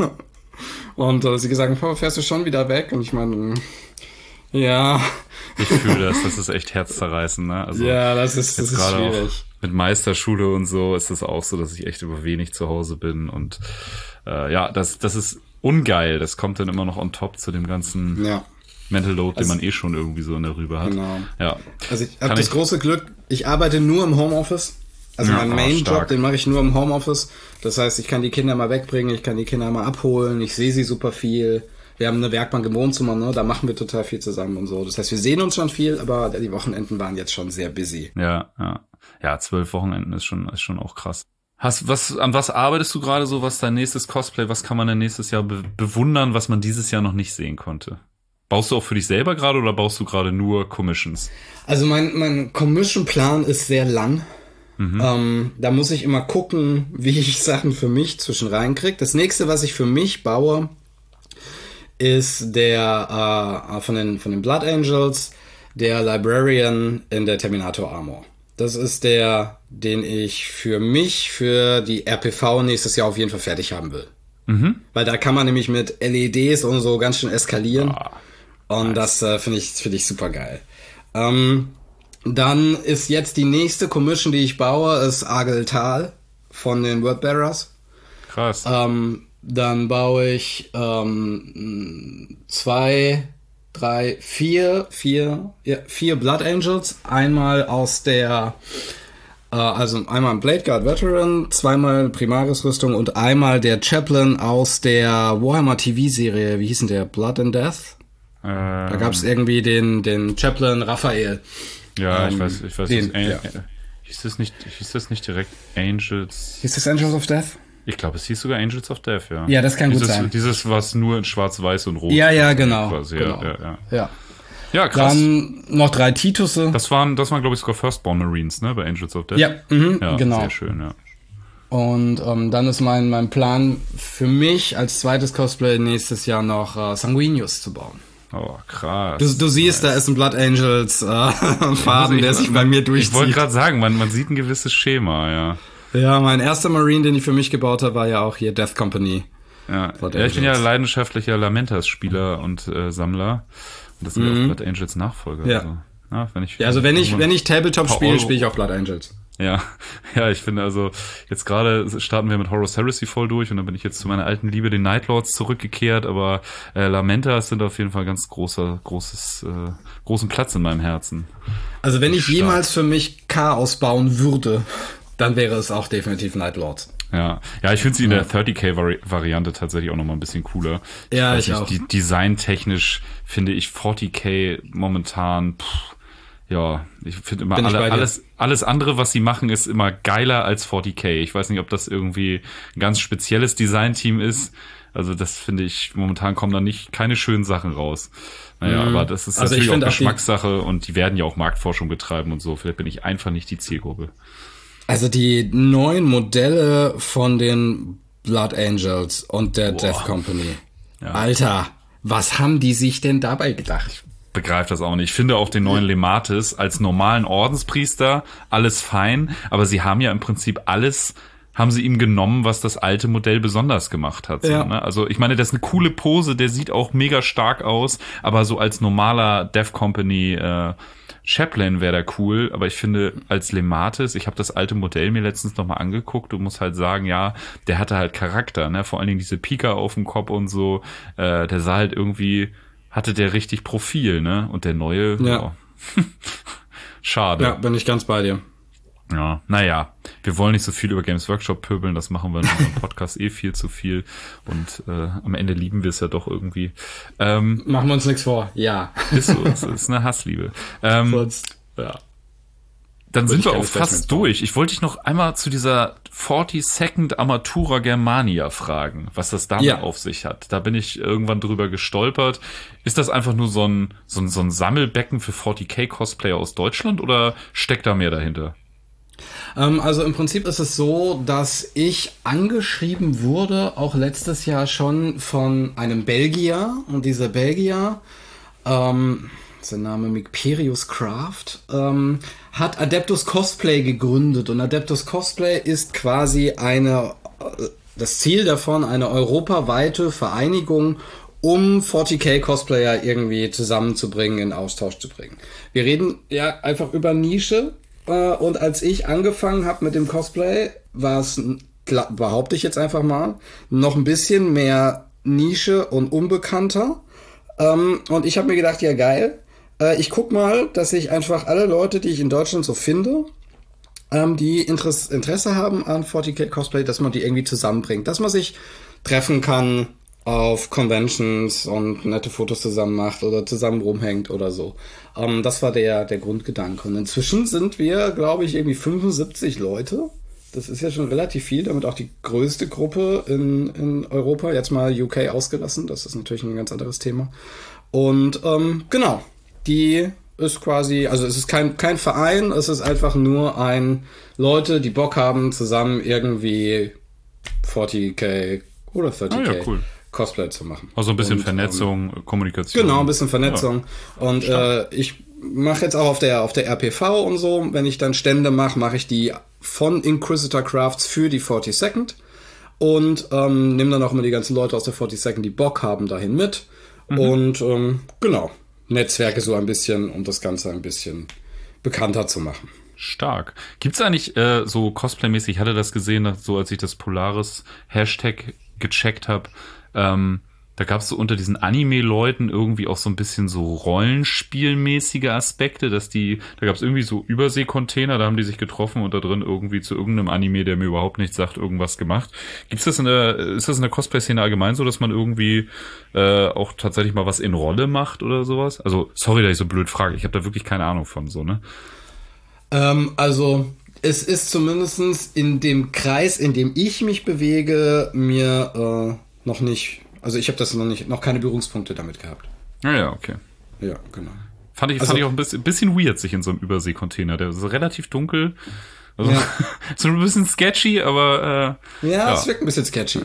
Und äh, sie gesagt haben, Papa, fährst du schon wieder weg? Und ich meine, ja, Ich fühle das, das ist echt herzzerreißend, ne? Also ja, das ist, das jetzt ist gerade auch schwierig. mit Meisterschule und so ist es auch so, dass ich echt über wenig zu Hause bin und äh, ja, das das ist ungeil. Das kommt dann immer noch on top zu dem ganzen Ja, Mental Load, Also- den man eh schon irgendwie so in der Rübe hat. genau. Ja. Also ich Kann habe das ich- große Glück, ich arbeite nur im Homeoffice. Also Ja, mein ah, Main-Job, stark. den mache ich nur im Homeoffice. Das heißt, ich kann die Kinder mal wegbringen, ich kann die Kinder mal abholen, ich sehe sie super viel. Wir haben eine Werkbank im Wohnzimmer, ne? Da machen wir total viel zusammen und so. Das heißt, wir sehen uns schon viel, aber die Wochenenden waren jetzt schon sehr busy. Ja, ja. Ja, zwölf Wochenenden ist schon, ist schon auch krass. Hast, was, an was arbeitest du gerade so, was dein nächstes Cosplay, was kann man denn nächstes Jahr be- bewundern, was man dieses Jahr noch nicht sehen konnte? Baust du auch für dich selber gerade oder baust du gerade nur Commissions? Also mein, mein Commission-Plan ist sehr lang. Mhm. Ähm, da muss ich immer gucken, wie ich Sachen für mich zwischen reinkriege. Das nächste, was ich für mich baue, ist der äh, von den von den Blood Angels, der Librarian in der Terminator Armor. Das ist der, den ich für mich für die R P V nächstes Jahr auf jeden Fall fertig haben will. Mhm. Weil da kann man nämlich mit L E Ds und so ganz schön eskalieren. Ah, Und das äh, finde ich, finde ich super geil. Ähm, dann ist jetzt die nächste Commission, die ich baue, ist Argeltal von den Wordbearers. krass. Ähm, dann baue ich ähm, zwei, drei, vier, vier, ja, vier Blood Angels. Einmal aus der, äh, also einmal ein Blade Guard Veteran, zweimal Primaris-Rüstung und einmal der Chaplain aus der Warhammer T V-Serie. Wie hieß denn der? Blood and Death? Da gab es irgendwie den, den Chaplain Raphael. Ja, ich ähm, weiß, ich weiß. den, das, äh, ja. äh, hieß das nicht, hieß das nicht direkt Angels? Ist das Angels of Death? Ich glaube, es hieß sogar Angels of Death, ja. Ja, das kann gut dieses, sein. Dieses, was nur in Schwarz-Weiß und Rot. Ja, ja, genau. Quasi. genau. Ja, ja, ja. Ja. ja, krass. Dann noch drei Titusse. Das waren, das waren, glaube ich, sogar Firstborn Marines, ne, bei Angels of Death. Ja, mhm, ja genau. Sehr schön, ja. Und ähm, dann ist mein, mein Plan für mich als zweites Cosplay nächstes Jahr noch äh, Sanguinius zu bauen. Oh, krass. Du, du siehst, da ist ein Blood Angels äh, Faden, der sich bei mir Ich wollte durchzieht. gerade sagen, man, man sieht ein gewisses Schema, ja. Ja, mein erster Marine, den ich für mich gebaut habe, war ja auch hier Death Company. Ja, Blood ja ich bin ja Angels. leidenschaftlicher Lamentas-Spieler und äh, Sammler. Und das sind ja Mhm. auch Blood Angels Nachfolger. Ja. Also, ja, wenn ich, Ja, also wenn ich, irgendwann- wenn ich Tabletop paar spiele, Euro- spiele ich auch Blood Angels. Ja, ja, ich finde also, jetzt gerade starten wir mit Horus Heresy voll durch und dann bin ich jetzt zu meiner alten Liebe, den Nightlords, zurückgekehrt, aber äh, Lamentas sind auf jeden Fall ganz großer, großes, äh, großen Platz in meinem Herzen. Also wenn ich Stark. jemals für mich Chaos bauen würde, dann wäre es auch definitiv Nightlords. Ja, ja, ich finde sie in der thirty K Vari- Variante tatsächlich auch nochmal ein bisschen cooler. Ja, weiß ich nicht, auch. Die, designtechnisch finde ich forty K momentan, pff, ja, ich finde immer Bin ich bei alle, dir. alles, alles andere, was sie machen, ist immer geiler als forty K. Ich weiß nicht, ob das irgendwie ein ganz spezielles Designteam ist. Also das finde ich, momentan kommen da nicht keine schönen Sachen raus. Naja, Mhm. aber das ist Also ich natürlich auch finde auch die- Geschmackssache und die werden ja auch Marktforschung betreiben und so. Vielleicht bin ich einfach nicht die Zielgruppe. Also die neuen Modelle von den Blood Angels und der Boah. Death Company. Ja. Alter, was haben die sich denn dabei gedacht? Begreift das auch nicht. Ich finde auch den neuen Lematis als normalen Ordenspriester alles fein, aber sie haben ja im Prinzip alles, haben sie ihm genommen, was das alte Modell besonders gemacht hat. So, Ja. ne? Also ich meine, das ist eine coole Pose, der sieht auch mega stark aus, aber so als normaler Death Company äh, Chaplain wäre der cool, aber ich finde als Lematis, ich habe das alte Modell mir letztens nochmal angeguckt und muss halt sagen, ja, der hatte halt Charakter, ne? Vor allen Dingen diese Pika auf dem Kopf und so, äh, der sah halt irgendwie, hatte der richtig Profil, ne? Und der neue, Ja. ja. Schade. Ja, bin ich ganz bei dir. Ja, naja, wir wollen nicht so viel über Games Workshop pöbeln, das machen wir in unserem Podcast eh viel zu viel und äh, am Ende lieben wir es ja doch irgendwie. Ähm, Machen wir uns nichts vor. Ja. ist so, es ist eine Hassliebe. Ähm, Sonst, ja. Dann Würde sind ich wir gerne auch Specimens fast bauen. durch. Ich wollte dich noch einmal zu dieser forty-second Armatura Germania fragen, was das damit Ja. auf sich hat. Da bin ich irgendwann drüber gestolpert. Ist das einfach nur so ein, so ein, so ein Sammelbecken für forty K Cosplayer aus Deutschland oder steckt da mehr dahinter? Ähm, also im Prinzip ist es so, dass ich angeschrieben wurde, auch letztes Jahr schon von einem Belgier. Und dieser Belgier, ähm, sein Name Micperius Craft, ähm, hat Adeptus Cosplay gegründet. Und Adeptus Cosplay ist quasi eine, äh, das Ziel davon, eine europaweite Vereinigung, um forty K Cosplayer irgendwie zusammenzubringen, in Austausch zu bringen. Wir reden ja einfach über Nische. Äh, Und als ich angefangen habe mit dem Cosplay, war es, klar, behaupte ich jetzt einfach mal, noch ein bisschen mehr Nische und unbekannter. Ähm, und ich habe mir gedacht, ja geil, äh, ich guck mal, dass ich einfach alle Leute, die ich in Deutschland so finde, ähm, die Interesse, Interesse haben an forty K Cosplay, dass man die irgendwie zusammenbringt. Dass man sich treffen kann auf Conventions und nette Fotos zusammen macht oder zusammen rumhängt oder so. Ähm, das war der, der Grundgedanke. Und inzwischen sind wir, glaube ich, irgendwie fünfundsiebzig Leute. Das ist ja schon relativ viel, damit auch die größte Gruppe in, in Europa. Jetzt mal U K ausgelassen, das ist natürlich ein ganz anderes Thema. Und ähm, genau, die ist quasi, also es ist kein, kein Verein, es ist einfach nur ein Leute, die Bock haben, zusammen irgendwie forty K oder thirty K Ah, ja, cool. Cosplay zu machen. Also ein bisschen Und, Vernetzung, ähm, Kommunikation. Genau, ein bisschen Vernetzung. Und äh, ich mache jetzt auch auf der auf der R P V und so, wenn ich dann Stände mache, mache ich die von Inquisitor Crafts für die forty-second und ähm, nehme dann auch immer die ganzen Leute aus der forty-second, die Bock haben, dahin mit. Mhm. Und ähm, genau, Netzwerke so ein bisschen, um das Ganze ein bisschen bekannter zu machen. Stark. Gibt's eigentlich äh, so Cosplay-mäßig, ich hatte das gesehen, dass, so als ich das Polaris-Hashtag gecheckt habe, ähm, da gab's so unter diesen Anime-Leuten irgendwie auch so ein bisschen so Rollenspielmäßige Aspekte, dass die, da gab's irgendwie so Überseekontainer, da haben die sich getroffen und da drin irgendwie zu irgendeinem Anime, der mir überhaupt nichts sagt, irgendwas gemacht. Gibt's das in der, ist das in der Cosplay-Szene allgemein so, dass man irgendwie äh, auch tatsächlich mal was in Rolle macht oder sowas? Also, sorry, dass ich so blöd frage, ich habe da wirklich keine Ahnung von, so, ne? Ähm, also es ist zumindestens in dem Kreis, in dem ich mich bewege, mir äh, noch nicht, also ich habe das noch nicht, noch keine Berührungspunkte damit gehabt. Ja, ja, okay. Ja, genau. Fand ich, Also- fand ich auch ein bisschen, bisschen weird, sich in so einem Überseekontainer. Der ist relativ dunkel. Also, Ja. so ein bisschen sketchy, aber äh, Ja, Ja. es wirkt ein bisschen sketchy.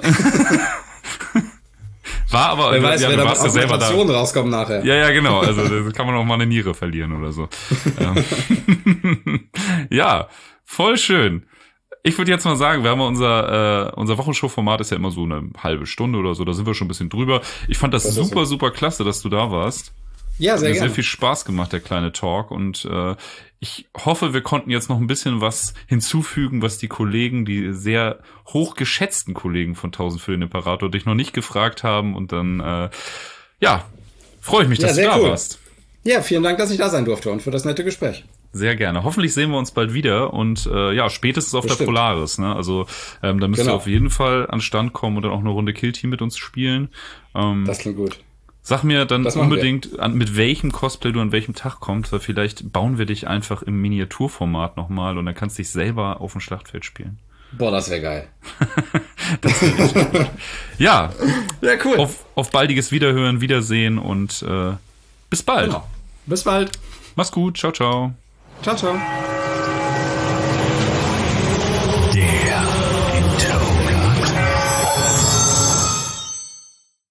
war aber, Wer weiß, ja, wer du da warst ja mit selber da. Augmentationen rauskommt nachher. Ja, ja, genau. Also da kann man auch mal eine Niere verlieren oder so. Ähm, ja, voll schön. Ich würde jetzt mal sagen, wir haben ja unser, äh, unser Wochenshow-Format ist ja immer so eine halbe Stunde oder so, da sind wir schon ein bisschen drüber. Ich fand das, Das ist super, so. super klasse, dass du da warst. Ja, Hat sehr mir gerne. sehr viel Spaß gemacht, der kleine Talk. Und äh, ich hoffe, wir konnten jetzt noch ein bisschen was hinzufügen, was die Kollegen, die sehr hoch geschätzten Kollegen von tausend für den Imperator dich noch nicht gefragt haben. Und dann, äh, ja, freue ich mich, Ja, dass du sehr da cool. warst. Ja, vielen Dank, dass ich da sein durfte und für das nette Gespräch. Sehr gerne. Hoffentlich sehen wir uns bald wieder und äh, ja, spätestens auf Bestimmt. der Polaris. Ne? Also ähm, da müsst Genau. ihr auf jeden Fall an Stand kommen und dann auch eine Runde Kill Team mit uns spielen. Ähm, Das klingt gut. Sag mir dann Das machen unbedingt, an, mit welchem Cosplay du an welchem Tag kommst, weil vielleicht bauen wir dich einfach im Miniaturformat nochmal und dann kannst du dich selber auf dem Schlachtfeld spielen. Boah, das wäre geil. Das wär richtig gut. Ja, Ja, cool. auf, auf baldiges Wiederhören, Wiedersehen und äh, bis bald. Genau. Bis bald. Mach's gut, ciao, ciao. Ciao, ciao.